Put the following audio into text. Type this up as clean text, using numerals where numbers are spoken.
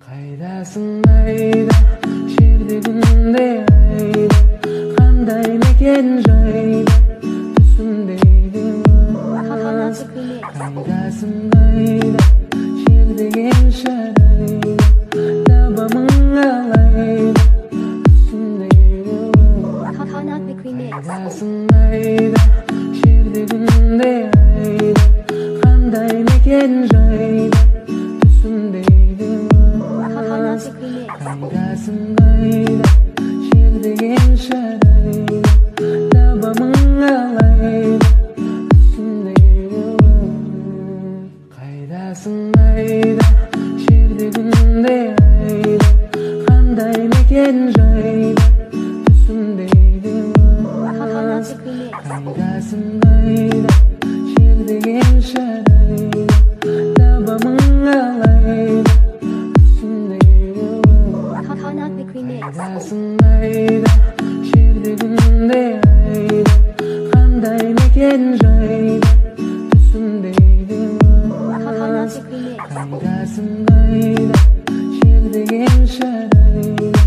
Қайдасың айда, жердегінде айда, қандай мекен жайда, түсімдегі қайдасың айда, жердеген шарайда, табамың алайда, түсімдегі қайдасың айда, жердегінде айда, қандай мекен жайда, түсімдегі қайдасың айда, жердеген шарайда, табамың алайда, түсімдегі қайдасың айда, жердегінде айда, қандай мекен жайда, түсімдегі қайдасың айда, жердеген шарайда, табамың алайда, түсімдегі қайдасың айда, жердегінде айда, қандай мекен жайда, түсімдегі қайдасың айда, жердеген шарайда,